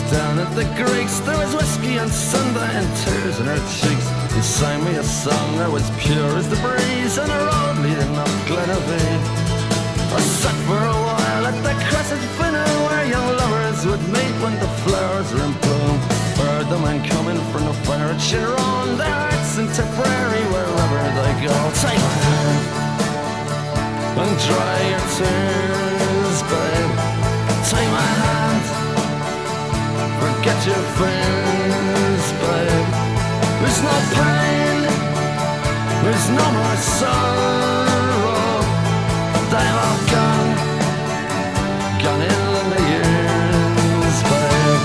Down at the Greeks there was whiskey and Sunday and tears in her cheeks. He sang me a song that was pure as the breeze on a road leading up Glenavee. I sat for a while at the Crescent Funnel where young lovers would meet when the flowers are in bloom. Heard the men coming from the fire at Chiron, their hearts in Tipperary wherever they go. Take my hand and dry your tears, babe. Take my hand, forget your fears, babe. There's no pain, there's no more sorrow. They've all gone, gone in the years, babe.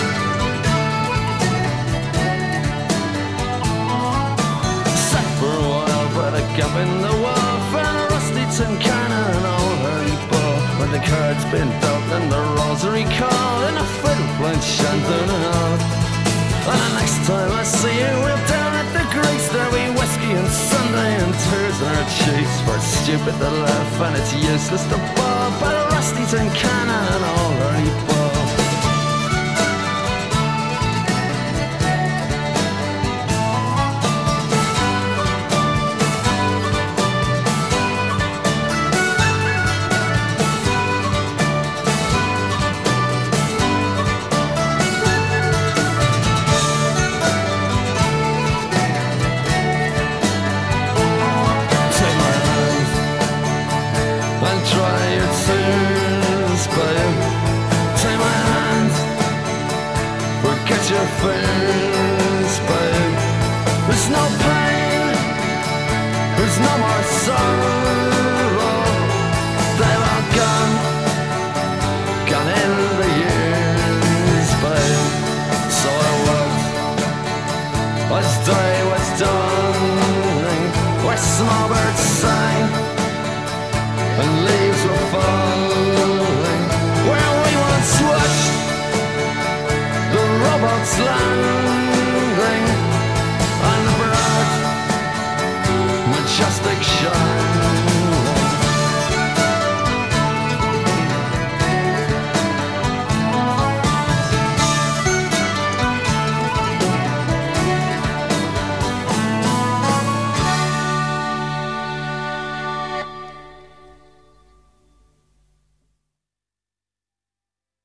Sat for a while by the gap in the wall, found a rusty tin can and an old hurdy ball, where the cards been dealt and the rosary called, and a fiddle playing shantung and all. And the next time I see you, we'll down at the Greeks. There'll be whiskey and Sunday and tears in our cheeks. For it's stupid to laugh and it's useless to bawl, but a rusty tin can and an old hurdy ball. Fears, babe. There's no pain, there's no more sorrow. They've all gone, gone in the years, babe. So I walked as day was dawning, where small birds